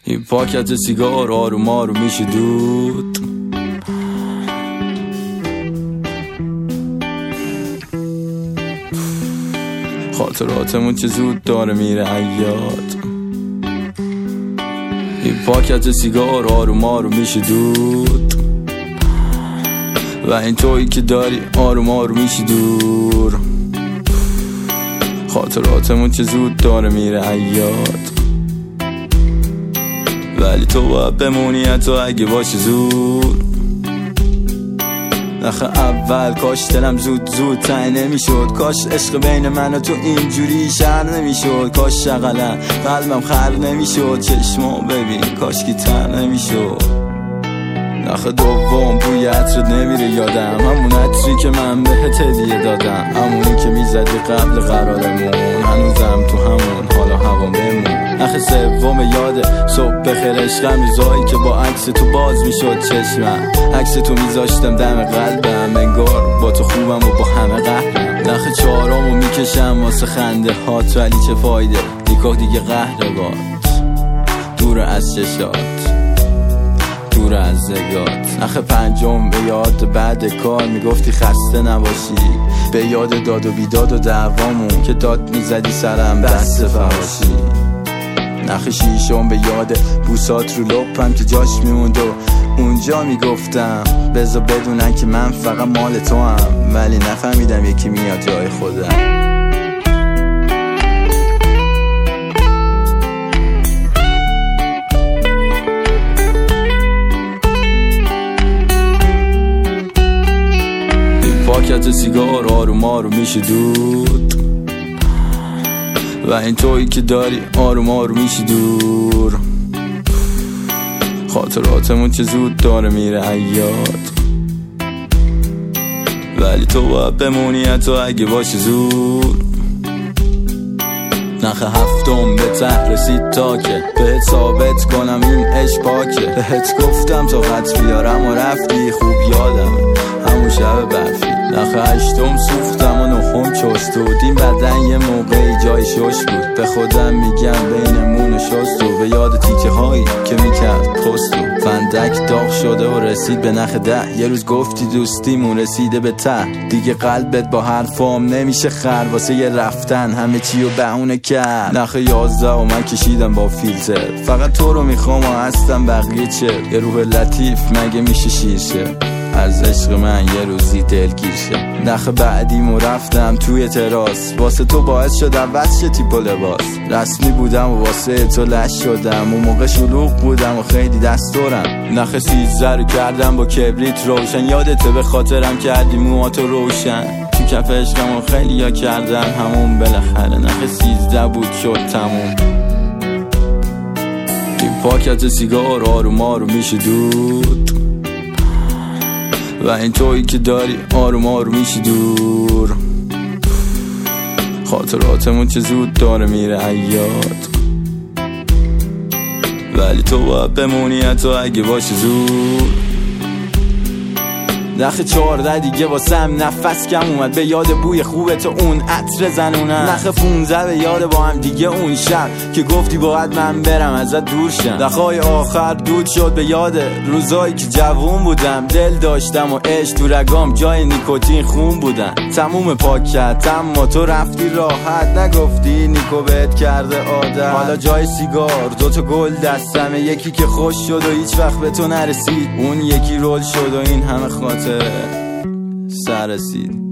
این پاکت سیگار آروم آروم میشه دود. خاطراتمون چه زود داره میره عیاد. این پاکت سیگار آروم آروم میشه دود و این تویی که داری آروم آروم میشه دور. خاطراتمون چه زود داره میره عیاد، ولی تو باید بمونی حتی اگه باشه زور. نخه اول کاش دلم زود تنگ نمیشد، کاش عشق بین من و تو اینجوری شر نمیشد، کاش شغلم قلبم خر نمیشد، چشمو ببین کاش کی تر نمیشد. نخه دوم بوی عطرت نمیره یادم، همون عطری که من بهت هدیه دادم، همونی که میزدی قبل قرارمون، هنوزم تو همون حالا هوا بمون. نخه سوم یاده صبح بخیر عشقم، روزایی که با عکس تو باز میشد چشمم، عکس تو میذاشتم دم قلبم، انگار با تو خوبم و با همه قهرم. نخه چهارمو میکشم واسه خنده هات، ولی چه فایده دیگه قهر باد، دور از چشات دور از زگات. نخه پنجم به یاد بعد کار میگفتی خسته نباشی، به یاد داد و بیداد و دعوامون که داد میزدی سرم دست فراشی. نخه شیشم به یاد بوسات رو لپم که جاش میموند و اونجا میگفتم بذار بدونن که من فقط مال تو هم، ولی نفهمیدم یکی میاد جای خودم. پاکت سیگار آروم آروم میشه دود و این تویی که داری آروم آروم میشه دور. خاطراتمون چه زود داره میره عیاد، ولی تو باید بمونی حتی اگه باشه زور. نخه هفتم به ته رسید تا که بهت ثابت کنم این عشق پاکه، بهت گفتم تا خط بیارم و رفتی، خوب یادم همون شب برفی. نخه هشتم سوختم و نهم چست بود، این بدن یه موقعی جای شش بود، به خودم میگم بینمون شست و به یاد تیکه هایی که میکرد پست و فندک داغ شده و رسید به نخ 10. یه روز گفتی دوستیمون رسیده به ته، دیگه قلبت با حرفام نمیشه خر، واسه یه رفتن همه چی رو بهونه کرد. نخه 11 و من کشیدم با فیلتر، فقط تو رو میخوام و هستم بقیه چه، یه روح لطیف مگه میشه شیرشه، از عشق من یه روزی دلگیر شه. نخه بعدیمو رفتم توی تراس، واسه تو باعث شد عوض شه تیپ و لباس، رسمی بودم و واسه تو لش شدم، اون موقع شلوغ بودم و خیلی دستورم. نخه 13 رو کردم با کبریت روشن، یادته به خاطرم کردی موهاتو روشن، تو کف عشقمو خیلی یا کردم همون بالاخره. نخه 13 بود شد تموم. این پاکت سیگار آروم آروم میشه دود و این تویی که داری آروم آروم میشه دور. خاطراتمون چه زود داره میره عیاد، ولی تو باید بمونی حتی اگه باشه زور. نخه 14 دیگه واسم نفس کم اومد، به یاد بوی خوبه تو اون عطر زنونم. نخه 15 به یاد با هم دیگه اون شب که گفتی باید من برم ازت دور شم. نخه آخر دود شد به یاد روزایی که جوون بودم، دل داشتم و عشق تو رگام جای نیکوتین خون بودن. تموم پاکت اما تو رفتی راحت، نگفتی نیکو بهت کرده عادت. حالا جای سیگار 2 تا گل دستمه، یکی که خوش شد و هیچ وقت به تو نرسید، اون یکی رول شد و این همه خاطر سر رسید.